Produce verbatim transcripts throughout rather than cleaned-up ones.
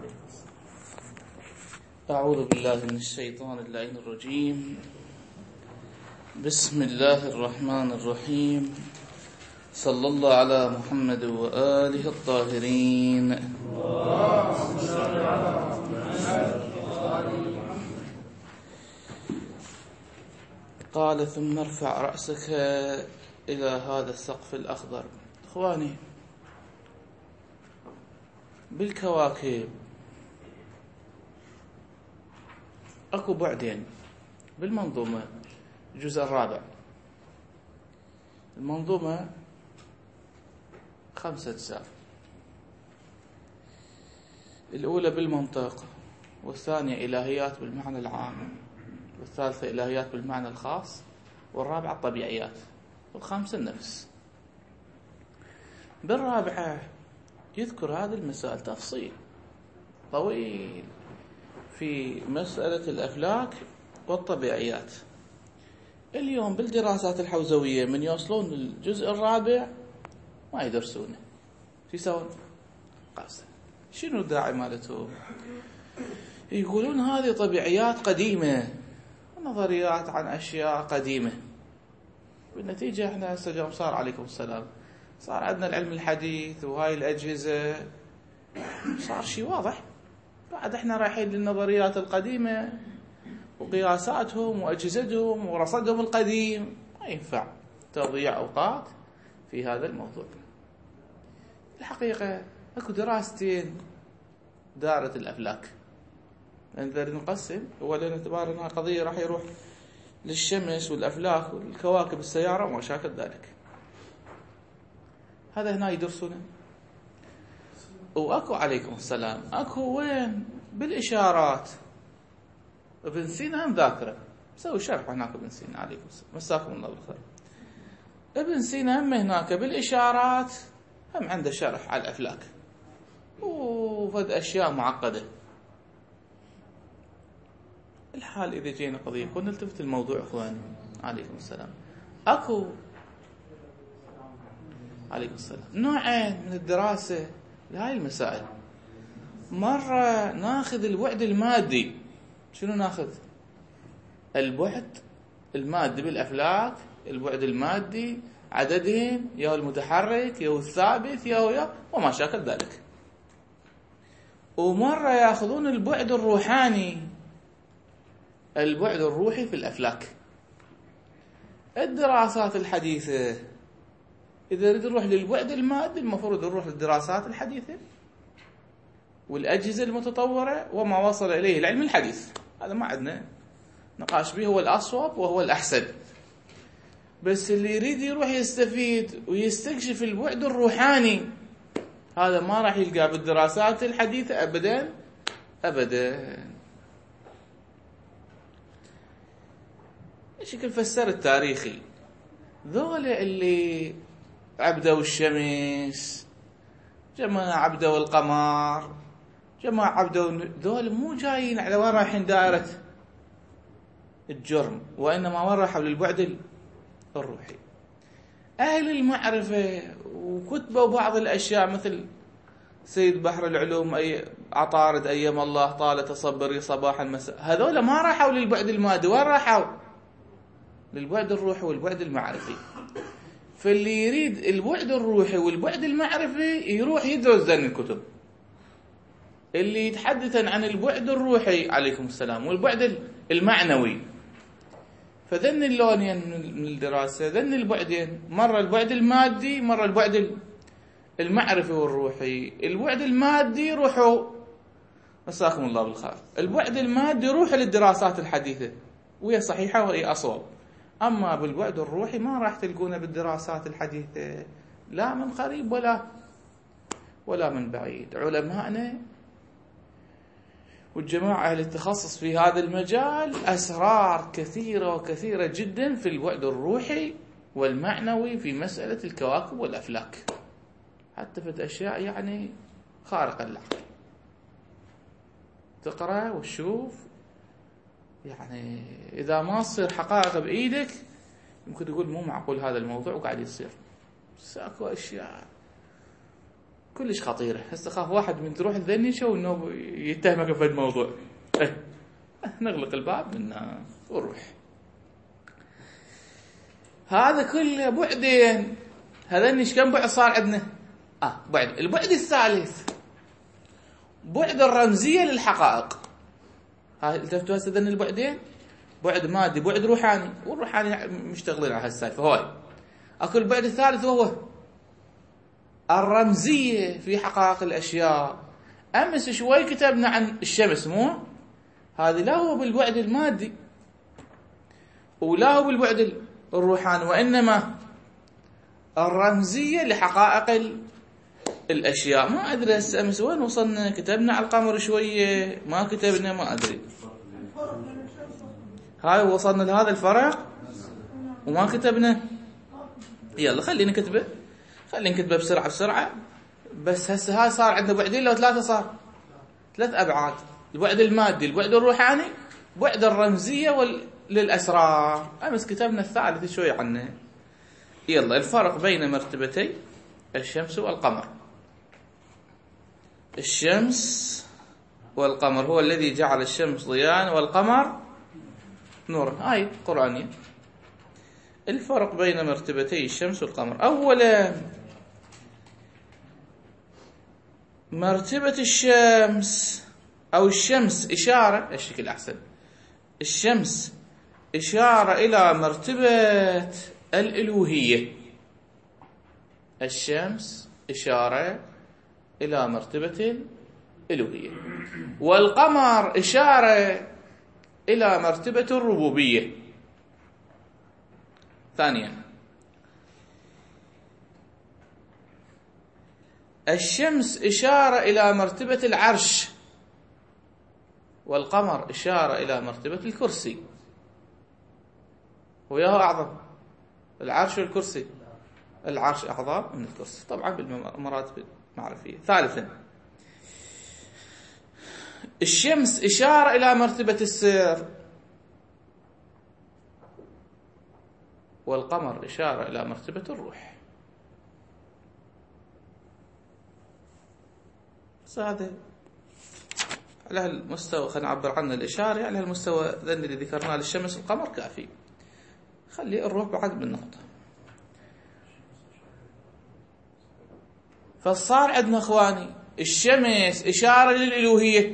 أعوذ بالله من الشيطان اللعين الرجيم. بسم الله الرحمن الرحيم. صلى الله على محمد وآله الطاهرين. قال ثم ارفع رأسك إلى هذا السقف الأخضر. إخواني، بالكواكب أكو بعدين بالمنظومة. الجزء الرابع المنظومة خمسة أجزاء. الأولى بالمنطق، والثانية إلهيات بالمعنى العام، والثالثة إلهيات بالمعنى الخاص، والرابعة الطبيعيات، والخامسة النفس. بالرابعة يذكر هذه المسائل تفصيل طويل في مسألة الأفلاك والطبيعيات. اليوم بالدراسات الحوزوية من يوصلون للجزء الرابع ما يدرسونه، شو يسوون؟ قاسم. شنو الداعي مالتهم؟ يقولون هذه طبيعيات قديمة ونظريات عن أشياء قديمة. بالنتيجة احنا هسه صار عليكم السلام صار عندنا العلم الحديث وهاي الأجهزة، صار شيء واضح. بعد احنا رايحين للنظريات القديمة وقياساتهم وأجهزتهم ورصدهم القديم. ما ينفع تضيع أوقات في هذا الموضوع. الحقيقة اكو دراستين دارت الأفلاك، نقدر نقسم. أولا نعتبر أنها قضية راح يروح للشمس والأفلاك والكواكب السيارة وما شاكل ذلك. هذا هنا يدرسونه. وأكو عليكم السلام أكو وين بالإشارات. ابن سينا هم ذاكرة سوي شرح هناك. ابن سينا عليكم السلام مساكم الله بالخير. ابن سينا هم هناك بالإشارات هم عنده شرح على الأفلاك وفد أشياء معقدة. الحال إذا جينا قضية كنا نلتفت الموضوع. إخواني عليكم السلام أكو عليكم السلام نوعين من الدراسة لهاي المسائل. مرة ناخذ البعد المادي. شنو ناخذ؟ البعد المادي بالأفلاك، البعد المادي عددهم يا المتحرك يا الثابت يا يا وما شاكل ذلك. ومرة ياخذون البعد الروحاني، البعد الروحي في الأفلاك. الدراسات الحديثة إذا نريد نروح للبعد المادي المفروض نروح للدراسات الحديثة والأجهزة المتطورة وما وصل إليه العلم الحديث. هذا ما عندنا نقاش به، هو الأصوب وهو الأحسن. بس اللي يريد يروح يستفيد ويستكشف البعد الروحاني هذا ما راح يلقى بالدراسات الحديثة أبدا أبدا. شكل فسر التاريخي ذول اللي عبدوا الشمس، جماعة عبدوا القمر، جماعة عبدوا، ذول مو جايين على وين رايحين دائرة الجرم، وإنما وين راحوا للبعد الروحي. أهل المعرفة وكتبوا بعض الأشياء مثل سيد بحر العلوم أي عطارد أيام الله طال تصبري صباحا مساء، هذول ما راحوا للبعد المادي، وين راحوا؟ للبعد الروحي والبعد المعرفي. فاللي يريد البعد الروحي والبعد المعرفي يروح يدرس ذن الكتب. اللي يتحدث عن البعد الروحي عليكم السلام والبعد المعنوي، فذن اللونين من الدراسة، ذن البعدين، مرة البعد المادي مرة البعد المعرفي والروحي. البعد المادي روحوا مساكم الله بالخير، البعد المادي روحوا للدراسات الحديثة وهي صحيحة وهي أصوب. أما بالبعد الروحي ما راح تلقونه بالدراسات الحديثة لا من قريب ولا ولا من بعيد. علماءنا والجماعة اللي تخصص في هذا المجال أسرار كثيرة وكثيرة جدا في البعد الروحي والمعنوي في مسألة الكواكب والأفلاك، حتى في أشياء يعني خارقة للعقل. تقرأ وتشوف يعني إذا ما تصير حقائق بإيدك يمكن تقول مو معقول هذا الموضوع وقاعد يصير. بس أكو أشياء كلش خطيرة. هسه خاف واحد من تروح الذني شو انه يتهمك في الموضوع. ايه نغلق الباب منها ونروح. هذا كله بعدين. هذا ايش كم بعد صار عندنا؟ اه بعد البعد الثالث بعد الرمزية للحقائق. هاي التفتوا هسه ذن البعدين، بعد مادي بعد روحاني، والروحاني مشتغلين على هالسالفة هاي. اكو البعد الثالث وهو الرمزية في حقائق الاشياء. امس شوي كتبنا عن الشمس، مو هذه لا هو بالبعد المادي ولا هو بالبعد الروحاني، وانما الرمزية لحقائق الاشياء. ما ادري هسه امس وين وصلنا. كتبنا على القمر شويه، ما كتبنا، ما ادري. هاي وصلنا لهذا الفرق وما كتبنا. يلا خلينا نكتبه، خلينا نكتبه بسرعه بسرعه. بس هسه هاي صار عندنا بعدين لو ثلاثه، صار ثلاث ابعاد: البعد المادي، البعد الروحاني، بعد الرمزيه وال... للاسرار. امس كتبنا الثالث شوي عنه. يلا الفرق بين مرتبتي الشمس والقمر. الشمس والقمر هو الذي جعل الشمس ضياء والقمر نورا. هاي قرآنية. الفرق بين مرتبتي الشمس والقمر: أولا مرتبة الشمس أو الشمس إشارة، الشكل أحسن، الشمس إشارة إلى مرتبة الألوهية. الشمس إشارة إلى مرتبة الألوهية، والقمر إشارة إلى مرتبة الربوبية. ثانيا الشمس إشارة إلى مرتبة العرش، والقمر إشارة إلى مرتبة الكرسي. وياه أعظم العرش والكرسي، العرش أعظم من الكرسي طبعا بالمراتب المعرفية. ثالثا الشمس إشارة إلى مرتبة السر، والقمر إشارة إلى مرتبة الروح. بس هذا على هالمستوى خلينا نعبر عنه الإشارة، على هالمستوى ذن اللي ذكرناه للشمس والقمر كافي. خلي الروح بعد بالنقطة. فصار عندنا اخواني الشمس إشارة للألوهية،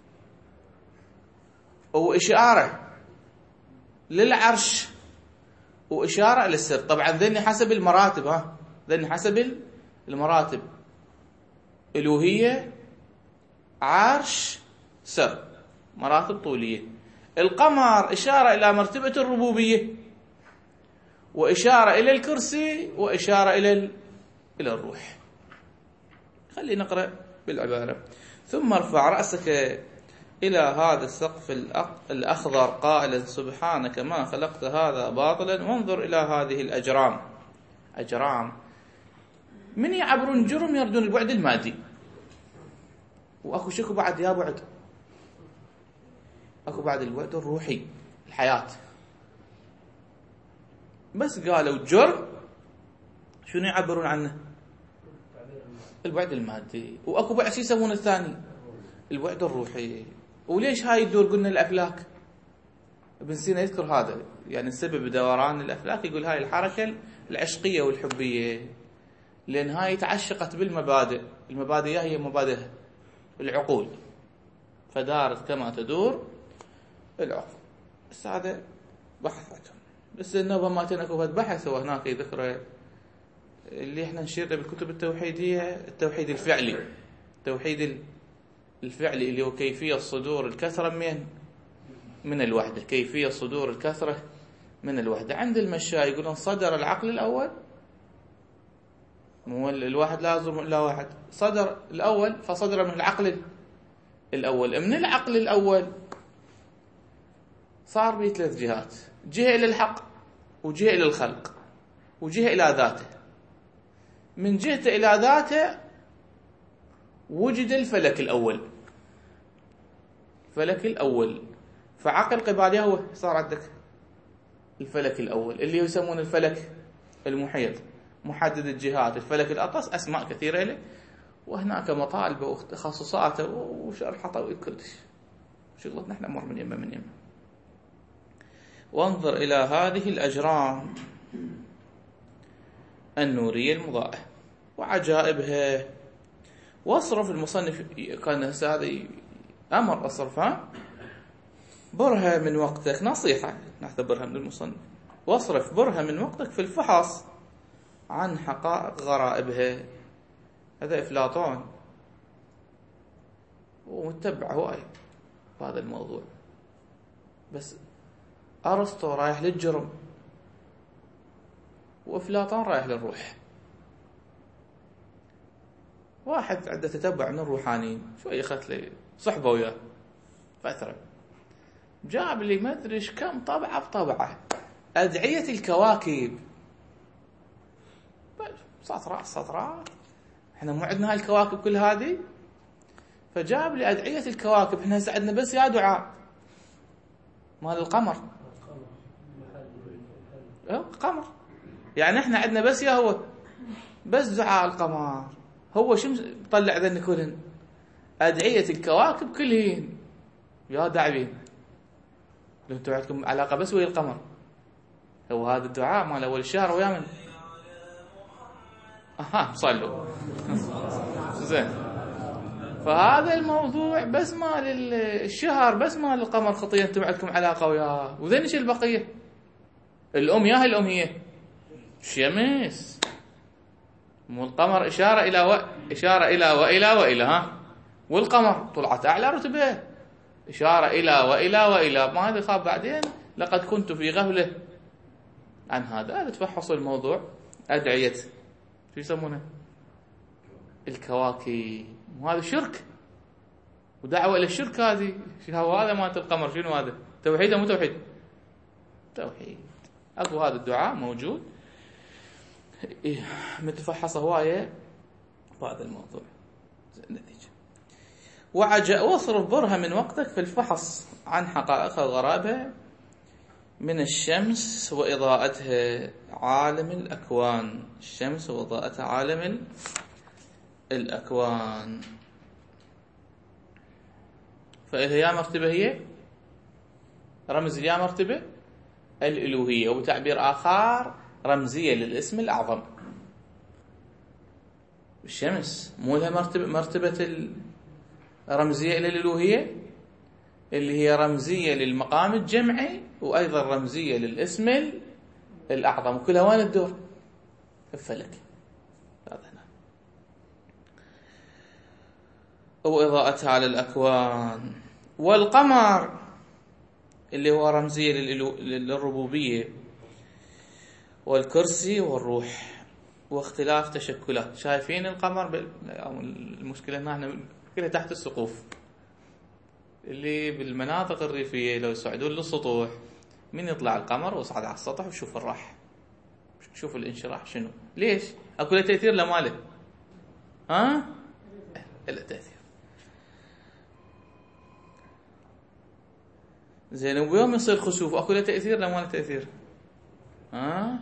وإشارة للعرش، وإشارة للسر. طبعا ذني حسب المراتب، ها ذني حسب المراتب: ألوهية، عرش، سر، مراتب طولية. القمر إشارة إلى مرتبة الربوبية، وإشارة إلى الكرسي، وإشارة إلى إلى الروح. خلينا نقرأ بالعبارة: ثم ارفع رأسك إلى هذا السقف الأخضر قائلا سبحانك ما خلقت هذا باطلا وانظر إلى هذه الأجرام. أجرام من يعبرون جرم يردون البعد المادي. وأكو شكو بعد يا بعد، أكو بعد البعد الروحي، الحياة. بس قالوا جرم شنو يعبرون عنه؟ البعد المادي. وأكو بعد شو يسمونه الثاني؟ البعد الروحي. وليش هاي تدور؟ قلنا الأفلاك. ابن سينا يذكر هذا، يعني السبب دوران الأفلاك، يقول هاي الحركة العشقية والحبية، لأن هاي تعشقت بالمبادئ. المبادئ هي مبادئ العقول، فدارت كما تدور العقول. بس هذا بحث عنهم. بس النوبة ما تنكو هذا بحث هو هناك يذكره اللي احنا نشير بالكتب التوحيدية: التوحيد الفعلي. التوحيد الفعلي اللي هو كيفية صدور الكثرة من من الوحدة، كيفية صدور الكثرة من الوحدة. عند المشايخ يقولون صدر العقل الأول، مو الواحد لازم إلا واحد، صدر الأول فصدر من العقل الأول. من العقل الأول صار به ثلاث جهات: جهة إلى الحق، وجهة إلى الخلق، وجهة إلى ذاته. من جهته إلى ذاته وجد الفلك الأول، الفلك الأول. فعقل قبالي هو صار عندك الفلك الأول اللي يسمون الفلك المحيط، محدد الجهات، الفلك الأطلس، أسماء كثيرة له. وهناك مطالبه وتخصصاته وشرحه طويل كلش، شغلتنا احنا مر من يمه من يمه. وانظر إلى هذه الأجرام النورية المضاءة وعجائبها، واصرف المصنف كان هذا أمر أصرفها برها من وقتك، نصيحة نعتبرها من المصنف، واصرف برها من وقتك في الفحص عن حقائق غرائبها. هذا أفلاطون ومتبع هواي بهذا الموضوع، بس أرسطو رايح للجرم وأفلاطون رايح للروح. واحد عنده تتبع من الروحانيين شوي، أخذت لي صحبة وياه فترة، جاب لي ما أدري إيش كم طبعة بطبعة أدعية الكواكب، سطرات سطرات، احنا مو عندنا هاي الكواكب كل هذه، فجاب لي أدعية الكواكب. احنا هسه عندنا بس يا دعاء مال القمر، قمر يعني احنا عندنا بس يا هو بس دعاء القمر، هو شو طلع ذن كلهن أدعية الكواكب كلهن يا داعبين، لو انتم عندكم علاقة بس ويا القمر، هو هذا الدعاء مال أول الشهر ويا من اها صلوا زين. فهذا الموضوع بس مال الشهر، بس مال القمر خطية، انتم عندكم علاقة وياه، وذن ايش البقية؟ الأم ياها الأم هي الشمس، مو القمر إشارة إلى و... إشارة إلى وإلى وإلى ها، والقمر طلعت أعلى رتبة، إشارة إلى وإلى وإلى. ما هذا خاب بعدين لقد كنت في غفلة عن هذا. هذا تفحص الموضوع أدعية شو يسمونه الكواكب، وهذا شرك ودعوة إلى الشرك. هذه هذا مالت القمر شنو هذا؟ توحيد أو مو توحيد؟ توحيد. أكو هذا الدعاء موجود متفحص هواية بهذا الموضوع. النتيجة وعجأ واصرف برها من وقتك في الفحص عن حقائقها وغرائبها من الشمس وإضاءتها عالم الأكوان. الشمس وإضاءتها عالم الأكوان. فإذا يا مرتبة هي رمز يا مرتبة الألوهية، وبتعبير آخر رمزية للاسم الأعظم. الشمس مو لها مرتبة مرتبة الرمزية إلى الألوهية اللي هي رمزية للمقام الجمعي، وأيضا رمزية للاسم الأعظم، وكلها وين الدور؟ الفلك. هذا هنا. وإضاءتها على الأكوان. والقمر اللي هو رمزية للربوبية والكرسي والروح واختلاف تشكلات. شايفين القمر بال... المشكلة هنا احنا كلها تحت السقوف، اللي بالمناطق الريفية لو يصعدون للسطوح من يطلع القمر ويصعد على السطح وشوف الراح، شوف الانشراح شنو. ليش؟ اكو له تأثير لا ماله؟ ها؟ له تأثير. زين وبيوم يصير خسوف اكو له تأثير لا ماله تأثير؟ ها؟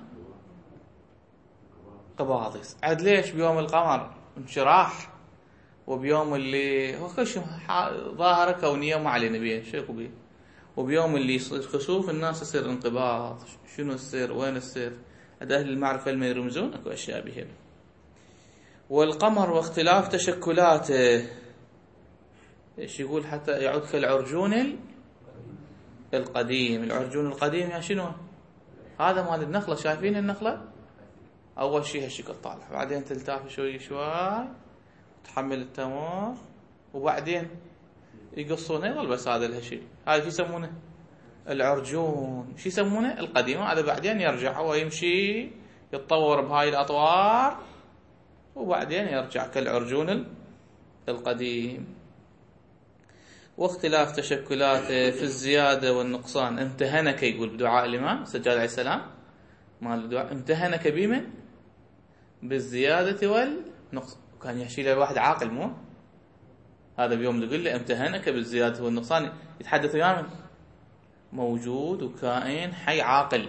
قباضيس. عاد ليش بيوم القمر انشراح وبيوم اللي هو كل شيء ظاهرة كونية ما علينا بيها شيء بيه، وبيوم اللي يصير خسوف الناس يصير انقباض. شنو السر؟ وين السر؟ هذا أهل المعرفة اللي يرمزون أكو أشياء بهم. والقمر واختلاف تشكلاته، إيش يقول؟ حتى يعود كالعرجون القديم. العرجون القديم يا شنو؟ هذا مال النخلة. شايفين النخلة؟ أول شيء هالشكل طالع، بعدين تلتاف شوي شوي تحمل التمر، وبعدين يقصونه يظل بس هذا الهالشيء. هذا شو يسمونه؟ العرجون. شو يسمونه؟ القديم. هذا بعدين يرجع هو يمشي يتطور بهاي الأطوار، وبعدين يرجع كالعرجون القديم. واختلاف تشكلاته في الزيادة والنقصان. امتهنك يقول بدعاء الإمام سجاد عليه السلام مال الدعاء، امتهنك بمن؟ بالزيادة والنقصان. كان يحشي له واحد عاقل مو هذا بيوم يقول له امتهنك بالزيادة والنقصان، يتحدث وياه من موجود وكائن حي عاقل.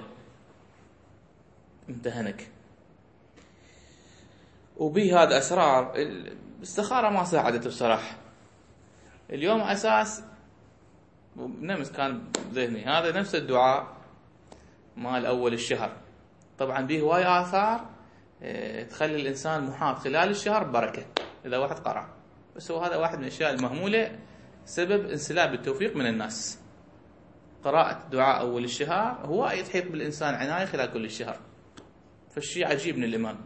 امتهنك. وبه هذا أسرار الاستخارة ما ساعدت بصراحة. اليوم أساس نمس كان ذهني هذا نفس الدعاء مال أول الشهر، طبعا به هواي آثار تخلي الإنسان محاط خلال الشهر بركة إذا واحد قرأ. بس هو هذا واحد من الأشياء المهمولة سبب انسلاب التوفيق من الناس. قراءة دعاء أول الشهر هو يتحيط بالإنسان عناية خلال كل الشهر، فالشيء عجيب من الإمام.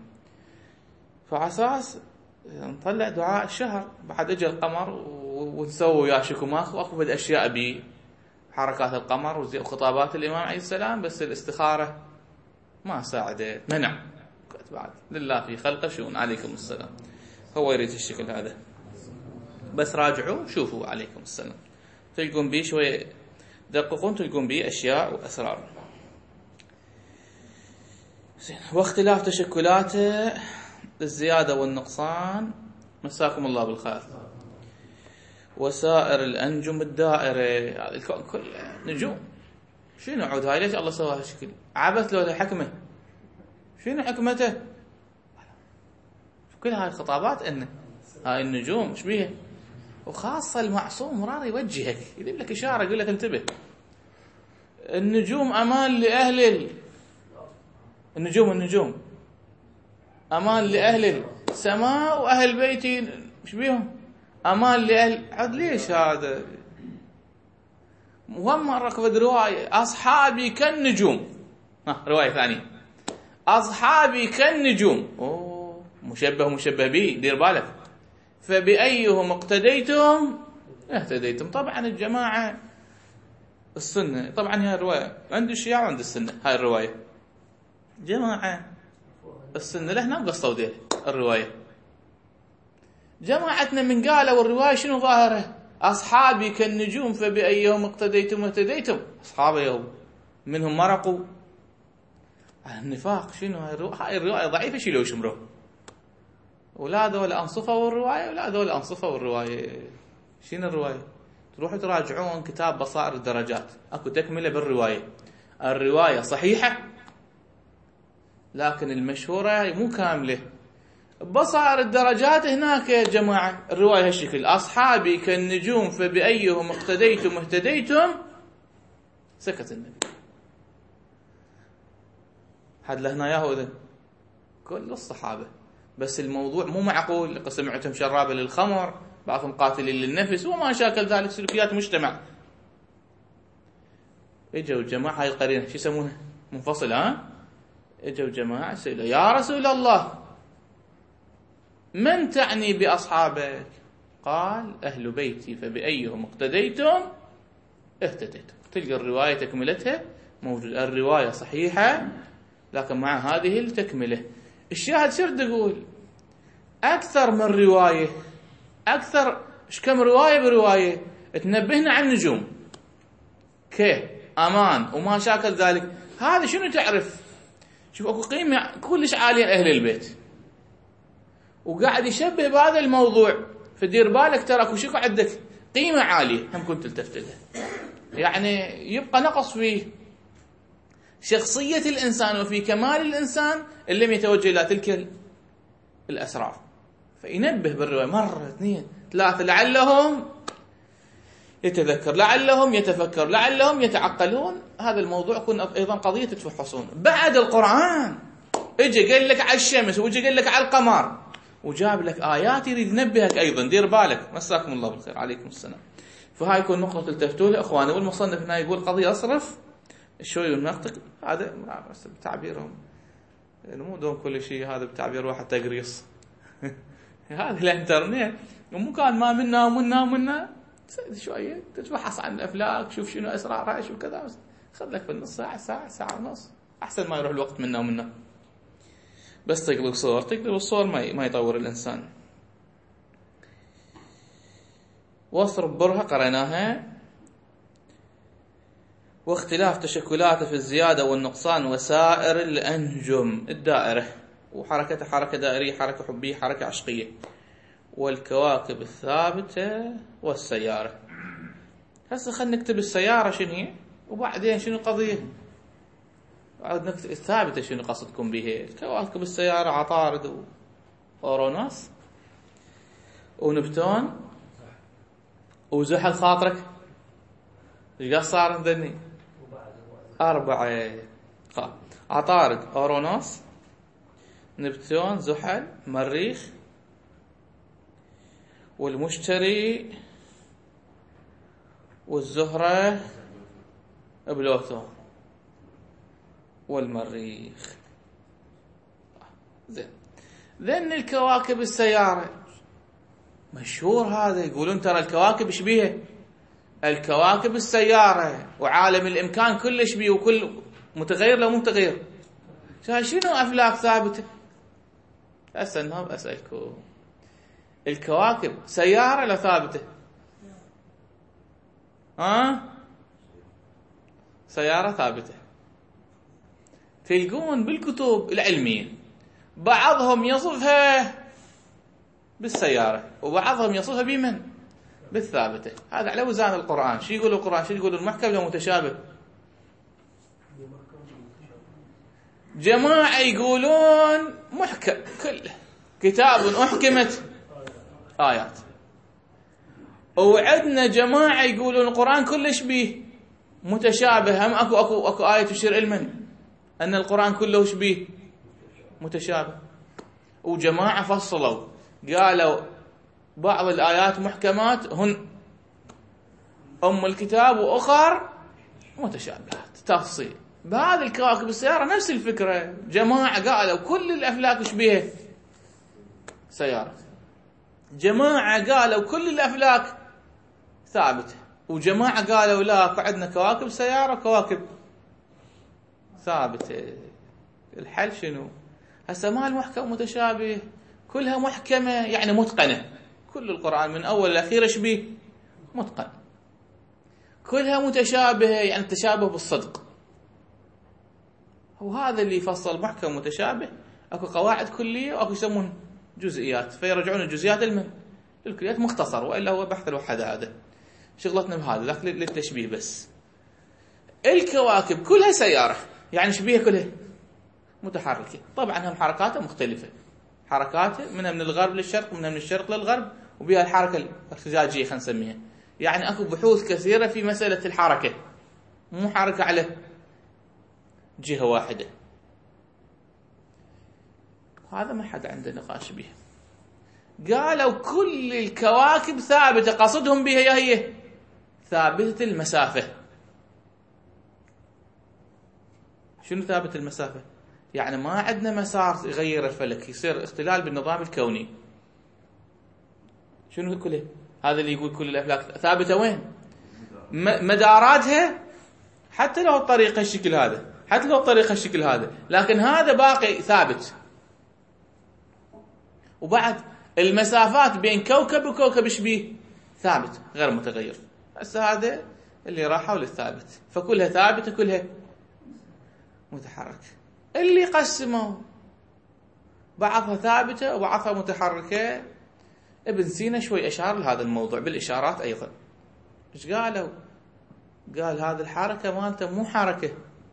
فعساس نطلع دعاء الشهر، بعد اجى القمر ونسوي وياه شكماخ واكو بد اشياء بي حركات القمر وخطابات الامام عليه السلام، بس الاستخاره ما ساعدت، منع. بعد لله في خلقه شؤون. عليكم السلام. هو يريد الشكل هذا، بس راجعوا شوفوا عليكم السلام، تلقون بيه شويه دققون، تلقون بيه اشياء واسرار. زين. واختلاف تشكلاته الزيادة والنقصان، مساكم الله بالخير. وسائر الأنجم الدائرة، الكون كله نجوم. شنو عود هاي؟ ليش الله سواها شكل عبث؟ لو حكمة، شنو حكمته؟ كل هاي الخطابات ان هاي النجوم ايش بيها؟ وخاصة المعصوم مرار يوجهك، يجيب لك إشارة يقول لك انتبه. النجوم أمان لأهل ال... النجوم النجوم أمان لأهل السماء وأهل بيتي مش بيهم أمان لأهل. عاد ليش هذا؟ وهم مرة كفد رواية أصحابي كالنجوم. ها رواية ثانية أصحابي كالنجوم. أوه مشبه مشبه به، دير بالك. فبأيهم اقتديتم اهتديتم. طبعا الجماعة السنة، طبعا هاي الرواية عند الشيعة وعند السنة. هاي الرواية جماعة السنة لهنا قصوا ديل الرواية. جماعتنا من قالوا الرواية شنو ظاهرة؟ أصحابي كالنجوم فبأيهم اقتديتم اهتديتم. أصحابي منهم مرقوا. النفاق شنو؟ هاي الرواية ضعيفة، شيلوا شمروه. ولا ذول أنصفوا الرواية ولا ذول أنصفوا الرواية. شنو الرواية؟ تروحوا تراجعون كتاب بصائر الدرجات، أكو تكملة بالرواية. الرواية صحيحة لكن المشهورة مو كاملة. بصائر الدرجات هناك يا جماعة الرواية هالشكل: أصحابي كالنجوم فبأيهم اقتديتم اهتديتم. سكت النبي. حد لهنا ياهو إذن كل الصحابة. بس الموضوع مو معقول. سمعتهم شرابة للخمر، بعضهم قاتلين للنفس وما شاكل ذلك، سلوكيات مجتمع. اجوا الجماعة هاي القرينة شو يسمونها منفصلة. ها اجوا جماعة سئلوا يا رسول الله من تعني بأصحابك؟ قال أهل بيتي فبأيهم اقتديتم اهتديتم. تلقى الرواية تكملتها موجودة. الرواية صحيحة لكن مع هذه التكملة. الشاهد شرد تقول أكثر من رواية، أكثر إيش كم رواية برواية تنبهنا عن النجوم كي أمان وما شاكل ذلك. هذا شنو تعرف؟ شوف أكو قيمة كلش عالية لأهل البيت، وقاعد يشبه بهذا الموضوع. فدير بالك ترى أكو شيء عندك قيمة عالية هم كنت تلتفت لها. يعني يبقى نقص في شخصية الإنسان وفي كمال الإنسان اللي لم يتوجه إلى تلك الأسرار. فينبه بالرواية مرة اثنين ثلاثة لعلهم يتذكر، لعلهم يتفكر، لعلهم يتعقلون. هذا الموضوع يكون أيضا قضية تفحصون. بعد القرآن اجى قال لك على الشمس وجي قال لك على القمر وجاب لك آيات يريد ينبهك أيضا. دير بالك. مساكم الله بالخير. عليكم السلام. فهاي يكون نقطة تلتفتوا لها إخواني. والمصنف هنا يقول قضية أصرف شوي وننطق. هذا بس بتعبيرهم مو دون كل شيء، هذا بتعبير واحد تقريص. هذا الانترنت ومو كان ما منا ومنا ومنا شوية تتبحث عن الأفلاك، شوف شنو أسرارها شو كذا، خذ لك بالنص ساعة ساعة ساعة ونص أحسن ما يروح الوقت منا ومنا. بس تقلب صور تقلب الصور ما ما يطور الإنسان. واصرف برهة قرأناها. واختلاف تشكلاته في الزيادة والنقصان وسائر الأنجم الدائرة، وحركة حركة دائرية، حركة حبية، حركة عشقية، والكواكب الثابتة والسيارة. هسه خلينا نكتب السيارة شنو هي وبعدين شنو القضية. بعد نكتب الثابتة شنو قصدكم به. الكواكب السيارة عطارد وأوروناس. ونبتون وزحل خاطرك ايش قد صار عندني؟ أربعة. عطارد أورونوس نبتون زحل مريخ والمشتري والزهرة بلوتو والمريخ. زين ذن الكواكب السيارة مشهور هذا، يقولون ترى الكواكب ايش بيها؟ الكواكب السيارة وعالم الإمكان كلش بيه وكل متغير لو متغير. شنو أفلاك ثابتة؟ هسه النهار أسألكم الكواكب سيارة لا ثابتة؟ ها؟ سيارة ثابتة. تلقون بالكتب العلمية بعضهم يصفها بالسيارة وبعضهم يصفها بمن؟ بالثابتة. هذا على وزان القرآن. شو يقول القرآن؟ شو يقول المحكم لو متشابه؟ جماعة يقولون محكم كله كتاب أحكمت آيات، وعندنا جماعة يقولون القرآن كلش بيه متشابه. هم أكو أكو أكو آية تشير علما أن القرآن كله وش بيه متشابه. وجماعة فصلوا قالوا بعض الآيات محكمات هن أم الكتاب وأخر متشابهات تفصيل. بهذه الكواكب السيارة نفس الفكرة. جماعة قالوا كل الأفلاك وش بيها سيارة، جماعة قالوا كل الأفلاك ثابتة، وجماعة قالوا لا عندنا كواكب سيارة كواكب ثابتة. الحل شنو؟ هسه ما المحكم متشابه كلها محكمة يعني متقنة. كل القرآن من أول لأخير ايش بيه متقن. كلها متشابهة يعني تشابه بالصدق. وهذا اللي يفصل محكم متشابه. اكو قواعد كلية واكو يسمون جزئيات، فيرجعون الجزئيات المن الكليات مختصر، والا هو بحث الوحدة. هذا شغلتنا بهذا ذاك للتشبيه بس. الكواكب كلها سيارة يعني شبيهة كلها متحركة. طبعا هم حركاتها مختلفة، حركاتها منها من الغرب للشرق منها من الشرق للغرب، وبها الحركة الارتجاجية خلينا نسميها. يعني اكو بحوث كثيرة في مسألة الحركة، مو حركة على جهة واحدة. هذا ما حد عنده نقاش به. قالوا كل الكواكب ثابتة، قصدهم بها هي ثابتة المسافة. شنو ثابت المسافة؟ يعني ما عندنا مسار يغير الفلك، يصير اختلال بالنظام الكوني. شنو كله؟ هذا اللي يقول كل الأفلاك ثابتة وين؟ مداراتها حتى لو الطريقة الشكل هذا، حتى لو الطريقة الشكل هذا، لكن هذا باقي ثابت. وبعد المسافات بين كوكب وكوكب ايش بيه؟ ثابت غير متغير. هسه هذا اللي راحوا للثابت، فكلها ثابتة كلها متحركة. اللي قسموا بعضها ثابتة وبعضها متحركة، ابن سينا شوي أشار لهذا الموضوع بالإشارات أيضا. ايش قالوا؟ قال هذه الحركة مالته مو حركة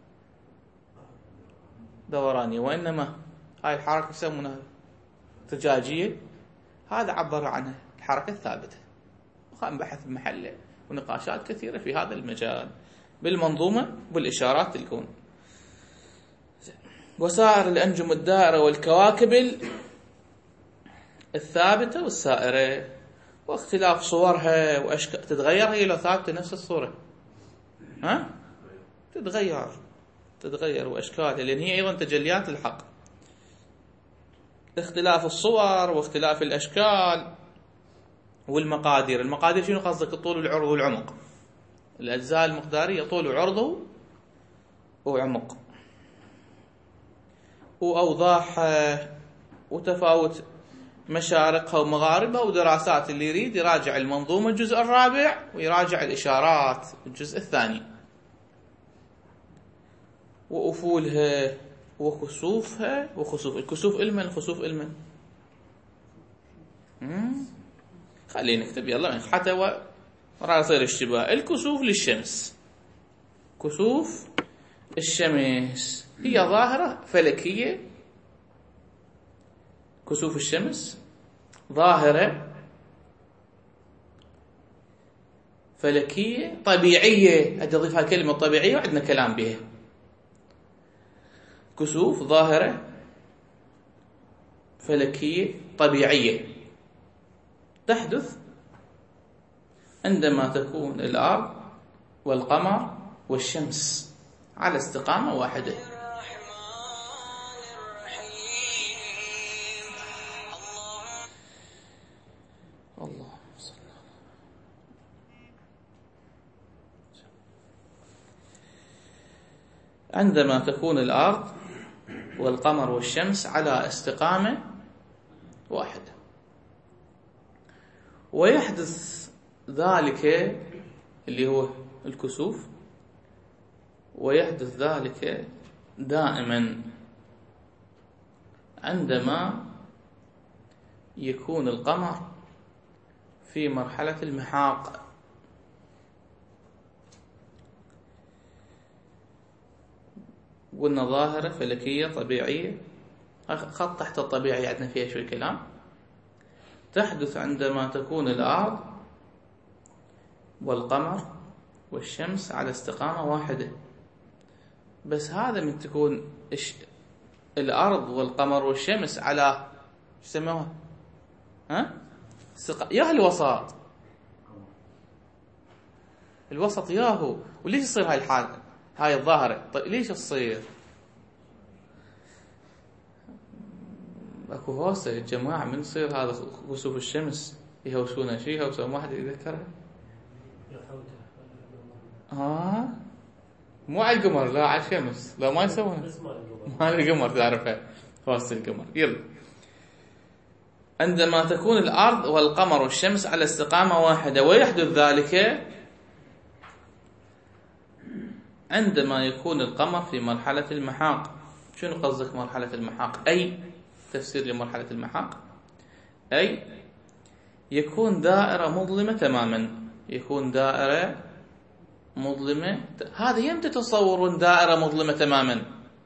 دورانية، وإنما هاي الحركة يسمونها ارتجاجية. هذا عبر عنها الحركة الثابتة. وقام بحث بمحله ونقاشات كثيرة في هذا المجال بالمنظومة بالإشارات تلكون. وسائر الأنجم الدائرة والكواكب الثابتة والسائرة، واختلاف صورها وأشكال. تتغير هي لو ثابتة نفس الصورة؟ ها؟ تتغير تتغير وأشكالها، لأن هي أيضا تجليات الحق. اختلاف الصور واختلاف الأشكال والمقادير. المقادير شنو قصدك؟ الطول والعرض والعمق. الأجزاء المقدارية طول وعرض وعمق، وأوضاحها وتفاوت مشارقها ومغاربها. ودراسات اللي يريد يراجع المنظومة الجزء الرابع ويراجع الإشارات الجزء الثاني. وأفولها وخسوفها. وخسوف الكسوف المن خسوف المن خلينا نكتب يلا حتى و راح يصير اشتباه. الكسوف للشمس، كسوف الشمس هي ظاهرة فلكية. كسوف الشمس ظاهرة فلكية طبيعية، أدي أضيف هاي كلمة طبيعية وعندنا كلام بها. كسوف ظاهرة فلكية طبيعية تحدث عندما تكون الأرض والقمر والشمس على استقامة واحدة. الله عندما تكون الأرض والقمر والشمس على استقامة واحدة، ويحدث ذلك اللي هو الكسوف، ويحدث ذلك دائما عندما يكون القمر في مرحلة المحاق. قلنا ظاهرة فلكية طبيعية، خط تحت الطبيعي عندنا فيها شوي كلام، تحدث عندما تكون الأرض والقمر والشمس على استقامة واحدة. بس هذا من تكون الأرض والقمر والشمس على شو يسموها؟ ها؟ استق... يا الوسط، الوسط ياهو. وليش يصير هاي الحالة هاي الظاهرة؟ طيب ليش تصير؟ اكو هوسة جماعة من يصير هذا كسوف الشمس يهوسونا شيء، يهوسون واحد يذكرها. ها مو على القمر، لا على الشمس، لا ما يسوونها، ما على القمر تعرفها هوسة القمر. يلا، عندما تكون الأرض والقمر والشمس على استقامة واحدة، ويحدث ذلك عندما يكون القمر في مرحلة المحاق. شنو قصدك مرحلة المحاق؟ أي تفسير لمرحلة المحاق؟ أي يكون دائرة مظلمة تماما، يكون دائرة مظلمة. هذا يمتى تصورون دائرة مظلمة تماما؟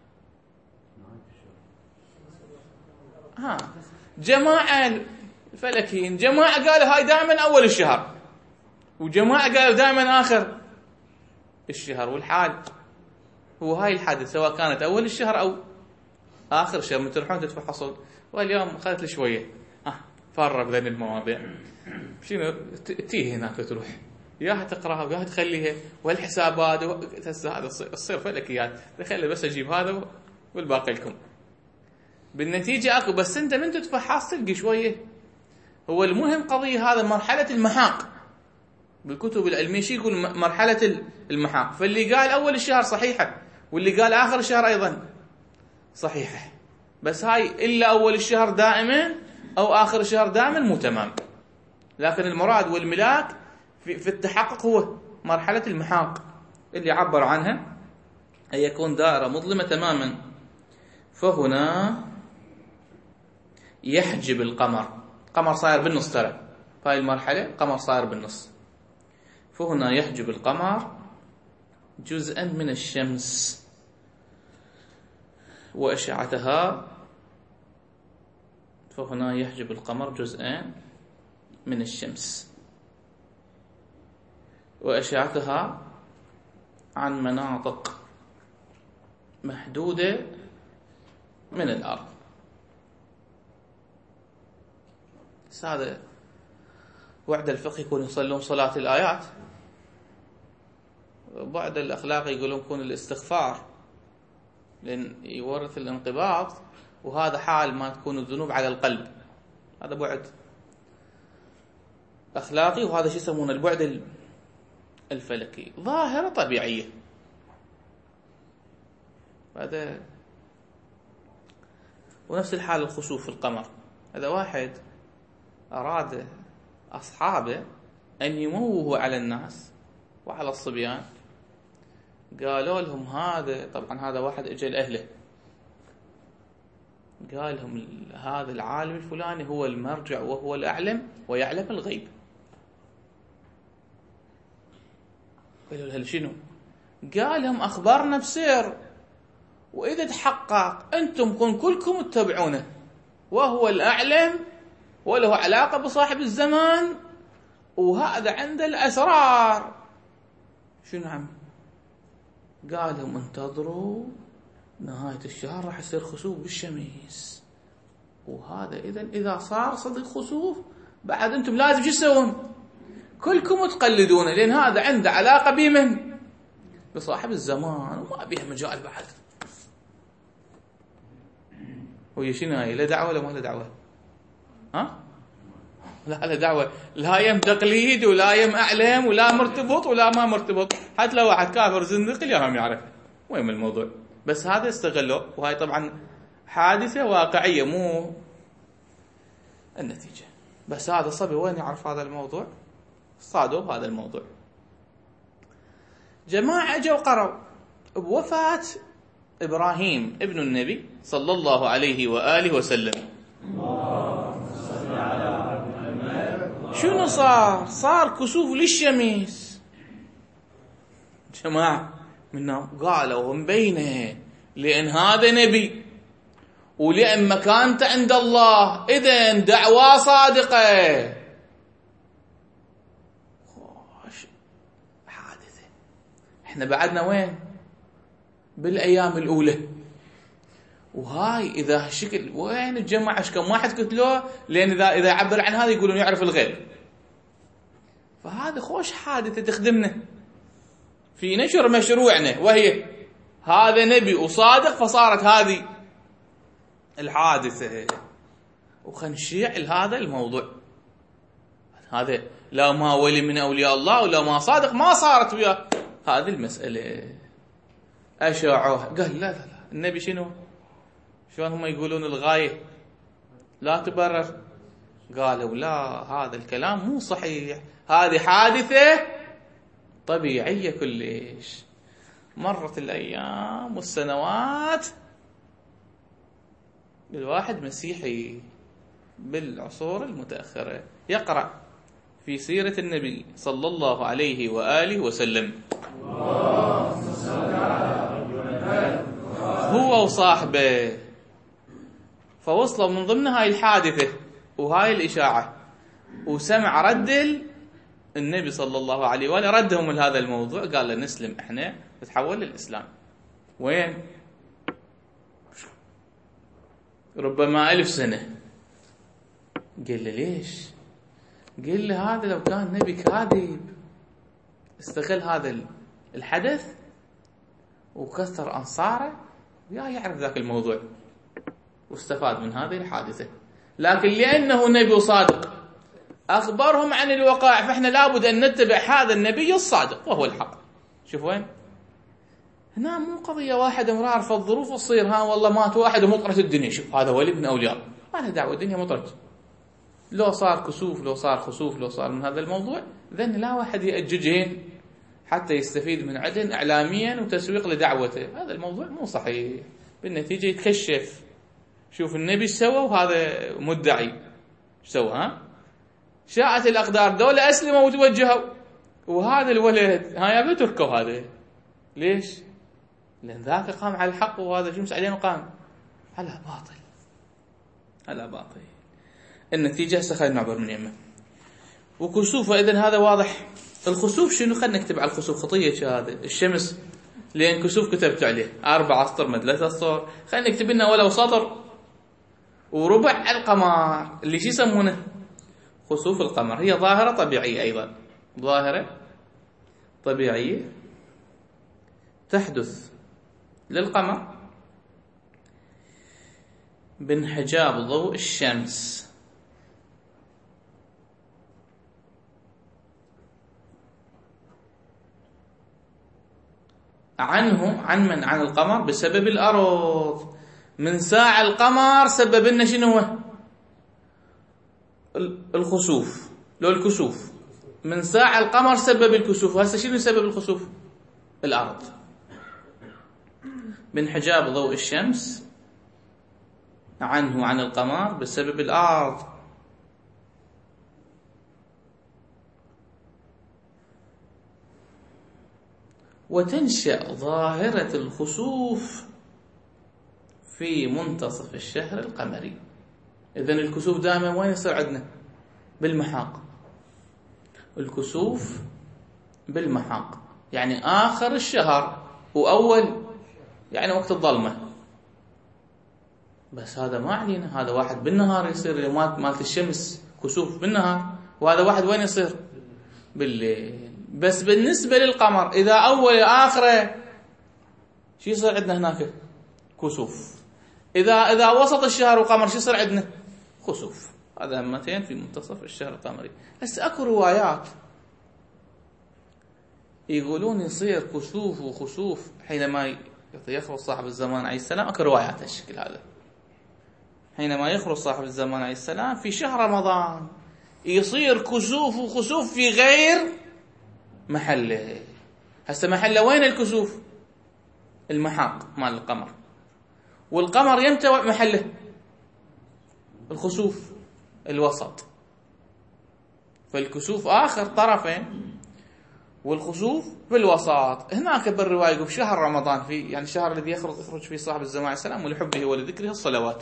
ها جماعة الفلكيين جماعة قالوا هاي دائما أول الشهر، وجماعة قالوا دائما آخر الشهر. والحال هو هاي الحادثة سواء كانت أول الشهر أو آخر الشهر، من تروحون تتفحصون. واليوم خذت لي شوية آه فرق بين المواضيع، شنو تيه هناك تروح ياها تقراها وياها تخليها، والحسابات هذا تصير فلكيات، تخلي بس أجيب هذا والباقي لكم. بالنتيجة أكو بس أنت من تتفحص تلقي شوية. هو المهم قضية هذا مرحلة المحاق. بالكتب العلمية شي يقول مرحلة المحاق، فاللي قال أول الشهر صحيحة، واللي قال آخر الشهر أيضا صحيحة. بس هاي إلا أول الشهر دائما أو آخر الشهر دائما مو تمام. لكن المراد والملاك في, في التحقق هو مرحلة المحاق اللي عبر عنها أن يكون دائرة مظلمة تماما. فهنا يحجب القمر، قمر صاير بالنص، ترى في هاي المرحلة قمر صاير بالنص. فهنا يحجب القمر جزءا من الشمس وأشعتها. فهنا يحجب القمر جزءا من الشمس وأشعتها عن مناطق محدودة من الأرض. هذا وعد الفقه يكون يصلون صلاة الآيات، بعد الأخلاق يقولون يكون الاستغفار لأن يورث الانقباض، وهذا حال ما تكون الذنوب على القلب. هذا بعد أخلاقي، وهذا شيء يسمونه البعد الفلكي. ظاهرة طبيعية. هذا ونفس الحال الخسوف في القمر. هذا واحد أراد أصحابه أن يموهوا على الناس وعلى الصبيان، قالوا لهم هذا، طبعا هذا واحد اجى لأهله قال لهم هذا العالم الفلاني هو المرجع وهو الأعلم ويعلم الغيب. قالوا له شنو؟ قال لهم أخبارنا بسر، وإذا تحقق أنتم كن كلكم تتبعونه، وهو الأعلم وله علاقة بصاحب الزمان وهذا عنده الأسرار. شنو عم قال لهم انتظروا نهاية الشهر راح يصير خسوف بالشمس، وهذا إذا إذا صار صدق خسوف بعد أنتم لازم شو تسوون؟ كلكم تقلدونه، لأن هذا عنده علاقة بمن؟ بصاحب الزمان، وما بيها مجال بعد. وهي شنو هاي؟ لا دعوة ولا ما له دعوة؟ ها؟ لا لا دعوة، لا يم تقليد ولا يم أعلام ولا مرتبط ولا ما مرتبط، حتى لو واحد كافر زندق اليوم يعرف وين الموضوع. بس هذا استغلوه، وهاي طبعا حادثة واقعية مو النتيجة. بس هذا الصبي وين يعرف هذا الموضوع؟ صادوا بهذا الموضوع. جماعة اجوا قروا بوفاة إبراهيم ابن النبي صلى الله عليه وآله وسلم. شنو صار؟ صار كسوف للشمس. جماعة منهم قالوا مبينه لأن هذا نبي ولأن مكانته عند الله، إذن دعوة صادقة. خوش حادثة. احنا بعدنا وين؟ بالأيام الأولى. وهاي إذا هالشكل وين الجماعة ايش كم واحد قتلوه؟ لأن إذا إذا عبر عن هذا يقولون يعرف الغيب. فهذا خوش حادثة تخدمنا في نشر مشروعنا، وهي هذا نبي وصادق، فصارت هذه الحادثة. وخنشيع لهذا الموضوع. هذا لا ما ولي من أولياء الله ولا ما صادق ما صارت وياه هذه المسألة. أشاعوه قال لا لا لا النبي شنو؟ شلون هم يقولون الغاية لا تبرر؟ قالوا لا هذا الكلام مو صحيح، هذه حادثة طبيعية كلش. مرت الأيام والسنوات، الواحد مسيحي بالعصور المتأخرة يقرأ في سيرة النبي صلى الله عليه وآله وسلم، هو وصاحبه، فوصلوا من ضمن هاي الحادثة وهاي الإشاعة، وسمع رد النبي صلى الله عليه وآله ردهم لهذا الموضوع. قال له نسلم احنا نتحول للإسلام. وين؟ ربما ألف سنة. قال له ليش؟ قال له هذا لو كان نبي كاذب استغل هذا الحدث وكثر أنصاره يا يعرف ذاك الموضوع واستفاد من هذه الحادثة. لكن لأنه نبي صادق أخبرهم عن الوقائع، فإحنا لابد أن نتبع هذا النبي الصادق وهو الحق. شوف وين؟ هنا مو قضية واحد مرار في الظروف تصير ها والله مات واحد ومطرت الدنيا، شوف هذا ولي من أولياء، ما له دعوة الدنيا مطرت. لو صار كسوف لو صار خسوف لو صار من هذا الموضوع، ذن لا واحد يأججهن حتى يستفيد من عدن إعلاميا وتسويق لدعوته. هذا الموضوع مو صحيح، بالنتيجة يتكشف. شوف النبي سوى وهذا مدعي ايش سوى؟ ها شاءت الأقدار دولة أسلموا وتوجهوا، وهذا الولد ها بتركوا. هذا ليش؟ لأن ذاك قام على الحق وهذا جمس عليه قام على باطل، على باطل. النتيجة خلينا نعبر من يمه وكسوف. إذن هذا واضح. الخسوف شنو؟ خلينا نكتب على الخسوف خطية هذا الشمس، لأن كسوف كتبت عليه أربع أسطر ما ثلاثة أسطر، خلينا نكتب لنا ولو سطر. وربع القمر اللي شو يسمونه؟ خسوف القمر. هي ظاهرة طبيعية أيضا، ظاهرة طبيعية تحدث للقمر بانحجاب ضوء الشمس عنه عن من؟ عن القمر بسبب الأرض. من ساعة القمر سبب لنا شنو هو؟ الخسوف لو الكسوف. من ساعة القمر سبب الكسوف. هسه شنو سبب الخسوف؟ الأرض بانحجاب ضوء الشمس عنه عن القمر بسبب الأرض. وتنشأ ظاهرة الخسوف في منتصف الشهر القمري. إذن الكسوف دائما وين يصير عندنا؟ بالمحاق. الكسوف بالمحاق، يعني آخر الشهر وأول يعني وقت الظلمة. بس هذا ما علينا، هذا واحد بالنهار يصير مالت الشمس كسوف بالنهار، وهذا واحد وين يصير؟ بالليل. بس بالنسبة للقمر إذا أول آخره شو يصير عندنا هناك؟ كسوف. إذا إذا وسط الشهر وقمر شو يصير عندنا؟ خسوف. هذا همتين في منتصف الشهر القمري. بس أكو روايات يقولون يصير كسوف وخسوف حينما يخرج صاحب الزمان عليه السلام. أكو روايات الشكل هذا، حينما يخرج صاحب الزمان عليه السلام في شهر رمضان يصير كسوف وخسوف في غير محله. هسه محله وين الكسوف؟ المحاق مال القمر. والقمر يمتى محله؟ الخسوف الوسط. فالكسوف آخر طرفين والخسوف بالوسط. هناك بالرواية يقول شهر رمضان في يعني الشهر الذي يخرج يخرج فيه صاحب الزمان عليه السلام ولحبه ولذكره الصلوات.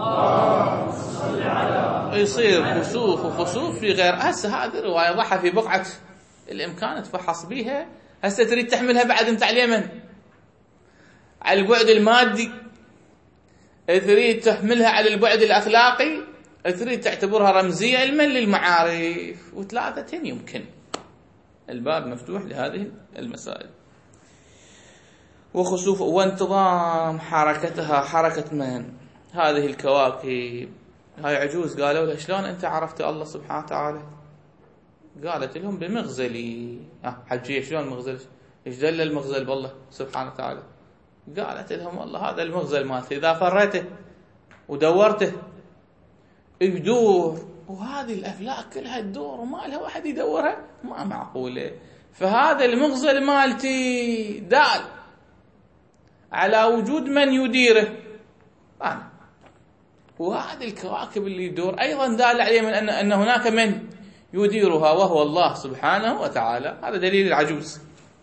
يصير كسوف وخسوف في غير. هسه هذه الرواية ضحى في بقعة الإمكان تفحص بيها. هسه تريد تحملها بعد انت على اليمن على البعد المادي، تريد تحملها على البعد الأخلاقي، تريد تعتبرها رمزية علما للمعارف، وثلاثة يمكن. الباب مفتوح لهذه المسائل. وخسوف وانتظام حركتها حركة من هذه الكواكب. هاي عجوز قالوا له شلون أنت عرفت الله سبحانه وتعالى؟ قالت لهم بمغزلي. أه حجية شلون مغزل؟ إيش دل المغزل بالله سبحانه وتعالى؟ قالت لهم والله هذا المغزل مالتي إذا فريته ودورته يدور، وهذه الأفلاك كلها تدور وما لها واحد يدورها، ما معقولة. فهذا المغزل مالتي دال على وجود من يديره أنا، وهذه الكواكب اللي يدور أيضا دال عليه من أن, أن هناك من يديرها وهو الله سبحانه وتعالى. هذا دليل العجوز.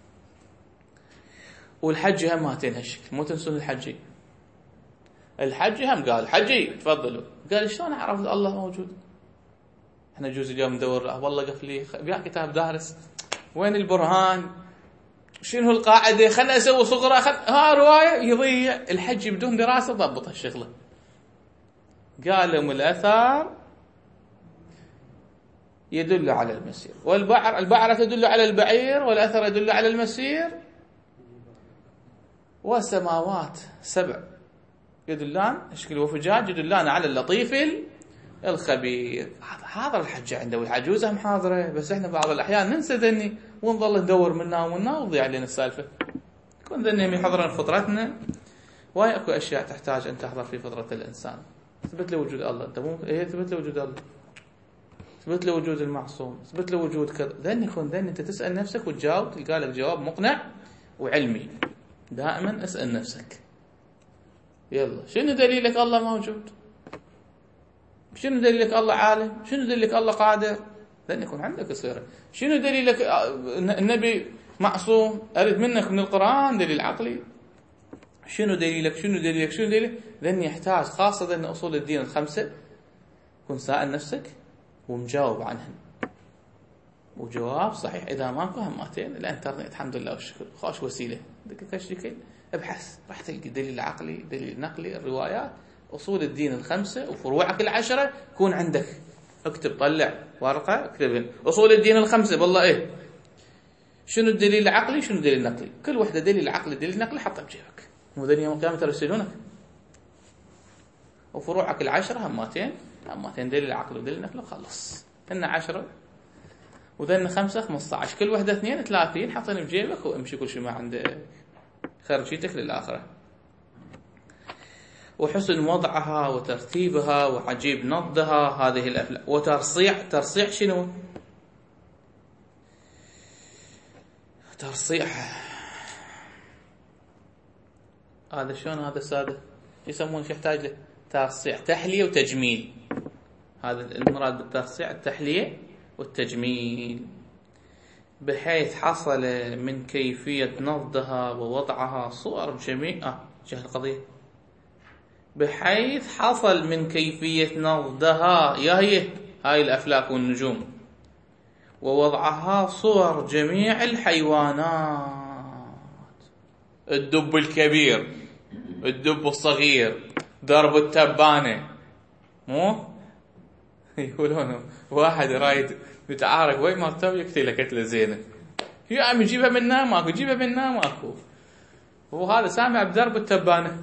والحج هم هاتين هالشكل، مو تنسون الحجي. الحج هم قال حجي تفضلوا، قال شلون عرفت الله موجود؟ احنا جوز اليوم ندور والله قفلي بيع كتاب دارس، وين البرهان؟ شنو القاعده؟ خلنا اسوي صغرى خل... ها روايه يضيع الحج بدون دراسه. ضبط هالشغله. قال لهم الاثار يدل على المسير، والبعر البعره تدل على البعير، والاثر يدل على المسير، والسماوات سبع يدلان اشكال وفجاج يدلان على اللطيف الخبير. حاضر الحج عنده والعجوز هم حاضره، بس احنا بعض الاحيان ننسى ذني ونظل ندور منا ومنا وتضيع علينا السالفه. كون ذني يحضرن فطرتنا، واي اكو اشياء تحتاج ان تحضر في فطره الانسان. ثبت له وجود الله، انت مو هي ثبت له وجود الله، ثبت له وجود المعصوم، ثبت له وجود كذا. ذني يكون ذني انت تسال نفسك وتجاوب تلقى لك جواب مقنع وعلمي. دائما اسال نفسك يلا شنو دليلك الله موجود؟ شنو دليلك الله عالم؟ شنو دليلك الله قادر؟ لن يكون عندك صيغه. شنو دليلك النبي معصوم؟ اريد منك من القران دليل عقلي. شنو دليلك؟ شنو دليلك؟ شنو دليلك؟ لن يحتاج خاصه ان اصول الدين الخمسه كن سائل نفسك ومجاوب عنهن، وجواب صحيح. اذا ماكو همتين الانترنت الحمد لله والشكر خوش وسيله بدك تشتكي ابحث راح تلقى دليل عقلي، دليل نقلي، الروايات، اصول الدين الخمسه وفروعك العشره كون عندك. اكتب طلع ورقه اكتب اصول الدين الخمسه بالله ايه شنو الدليل العقلي شنو الدليل النقلي، كل وحده دليل عقلي دليل نقلي حطه بجيبك، مو ذني يوم القيامه يرسلونك. وفروعك العشره همتين همتين دليل عقلي ودليل نقلي وخلص. هن عشره وذن خمسه خمسة عشر، كل وحده اثنين ثلاثين حطين بجيبك وامشي كل شيء ما عندك خرجيتك للآخرة. وحسن وضعها وترتيبها وعجيب نضها هذه الأفلام. وترصيع ترصيع شنو؟ ترصيع هذا شلون هذا سادة يسمون شو يحتاج له؟ ترصيع تحلية وتجميل. هذا المراد بالترصيع التحلية والتجميل، بحيث حصل من كيفية نضها ووضعها صور جميع آه جهة القضية بحيث حصل من كيفية نضها يا هي هاي الأفلاك والنجوم ووضعها صور جميع الحيوانات، الدب الكبير، الدب الصغير، درب التبانة. مو يقولون واحد رايد يتعارك وين مرته يقتله قتله زينه، يا عم يجيبها منا ماكو، يجيبها منا ماكو، وهذا سامع بدرب التبانة،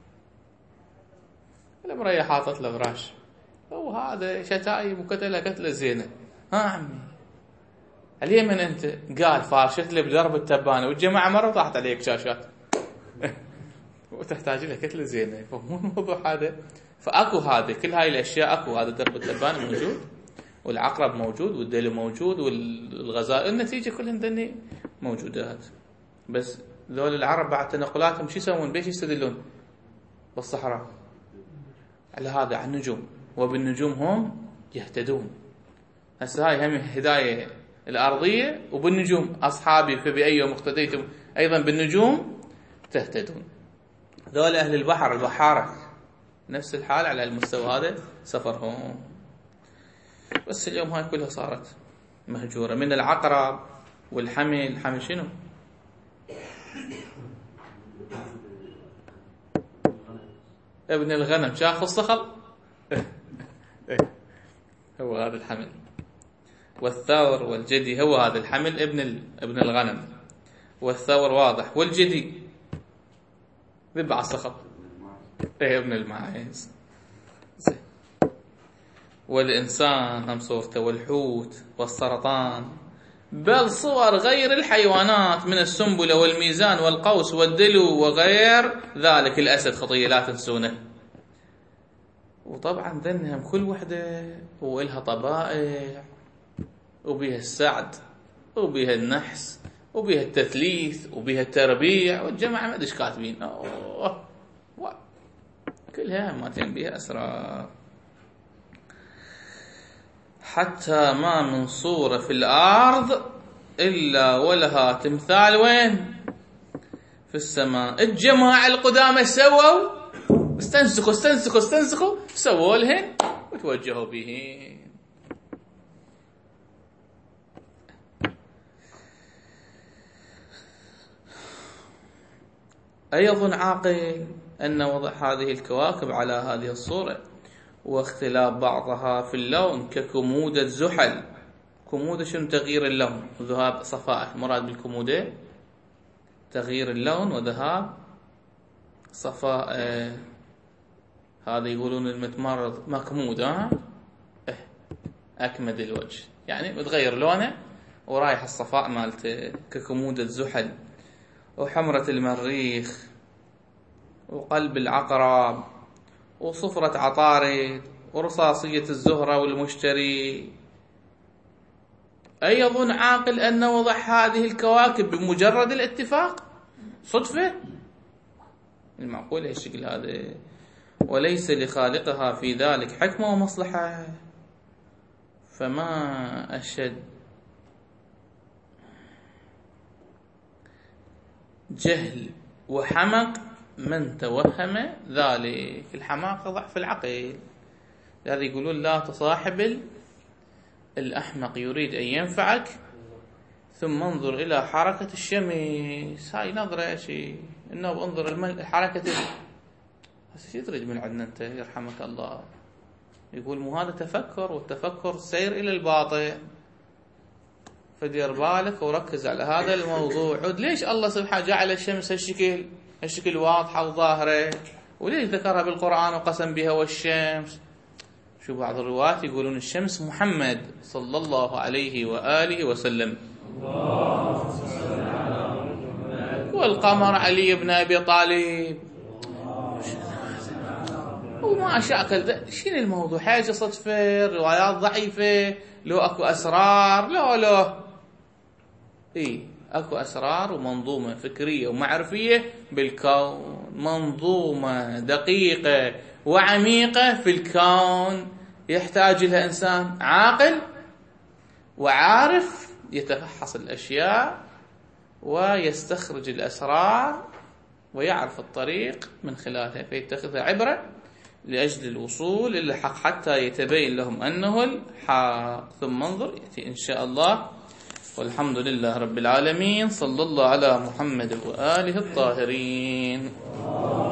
المرية حاطت له فراش، وهذا شتايم وقتله قتله زينه. ها عمي اليمن انت قال فارشت له بدرب التبانة والجماعة مرة طاحت عليك شاشات وتحتاج له قتله زينه، فمو الموضوع هذا. فاكو هذا كل هاي الاشياء اكو، هذا درب التبانة موجود، والعقرب موجود، والدلو موجود، والغزال، النتيجة كلهم ذني موجودات. بس ذول العرب بعد تنقلاتهم شو يسوون؟ بيش يستدلون بالصحراء على هذا، على النجوم، وبالنجوم هم يهتدون. هسه هاي هم هداية الأرضية، وبالنجوم أصحابي فبأي يوم اقتديتم أيضا بالنجوم تهتدون. ذول أهل البحر البحارة نفس الحال على المستوى هذا سفرهم. بس اليوم هاي كلها صارت مهجورة، من العقرب والحمل. الحمل شنو؟ ابن الغنم، شاف الصخل هو هذا الحمل. والثور والجدي هو هذا الحمل ابن ابن الغنم، والثور واضح، والجدي ذبع الصخل ايه ابن الماعز. والإنسان هم صورته، والحوت والسرطان، بل صور غير الحيوانات من السنبلة والميزان والقوس والدلو وغير ذلك. الأسد خطية لا تنسونه. وطبعا ذنهم كل وحدة وإلها طبائع، وبيها السعد، وبيها النحس، وبيها التثليث، وبيها التربيع، والجماعة ما ادري كاتبين، أوه كلها ما تم بيها أسرار. حتى ما من صورة في الأرض إلا ولها تمثال وين؟ في السماء. الجماعة القدامى سووا استنسخوا استنسخوا استنسخوا سووا لهن وتوجهوا بهن. أيظن عاقل أن وضع هذه الكواكب على هذه الصورة واختلاف بعضها في اللون ككمودة زحل. كمودة شنو؟ تغيير اللون وذهاب صفائح. مراد بالكمودة تغيير اللون وذهاب صفاء. آه هذا يقولون المتمرض مكمود، ها اه أكمد الوجه، يعني بتغير لونه ورايح الصفاء مالته ككمودة زحل. وحمرة المريخ، وقلب العقرب، وصفرة عطارد، ورصاصية الزهرة والمشتري. أيظن عاقل أن وضع هذه الكواكب بمجرد الاتفاق صدفة؟ المعقول هالشكل هذا، وليس لخالقها في ذلك حكمة ومصلحة. فما أشد جهل وحمق من توهم ذلك. الحماقة ضعف العقل، لذا يقولون لا تصاحب الأحمق يريد أن ينفعك ثم انظر إلى حركة الشمس. هاي نظرة شيء إنه انظر حركة بس يدرج من عندنا أنت يرحمك الله. يقول مو هذا تفكر، والتفكر سير إلى الباطن، فدير بالك وركز على هذا الموضوع. عود ليش الله سبحانه جعل الشمس هالشكل هالشكل واضحة وظاهرة، وليش ذكرها بالقرآن وقسم بها والشمس؟ شو بعض الروايات يقولون الشمس محمد صلى الله عليه وآله وسلم، والقمر علي بن أبي طالب. وما شاكل شنو الموضوع؟ حاجة صدفة، روايات ضعيفة، لو أكو أسرار؟ لا لا إيه أكو أسرار ومنظومة فكرية ومعرفية بالكون، منظومة دقيقة وعميقة في الكون يحتاج لها إنسان عاقل وعارف يتفحص الأشياء ويستخرج الأسرار ويعرف الطريق من خلالها، فيتخذها عبرة لأجل الوصول إلى الحق حتى يتبين لهم أنه الحق. ثم انظر يأتي إن شاء الله والحمد لله رب العالمين. صلى الله على محمد وآله الطاهرين.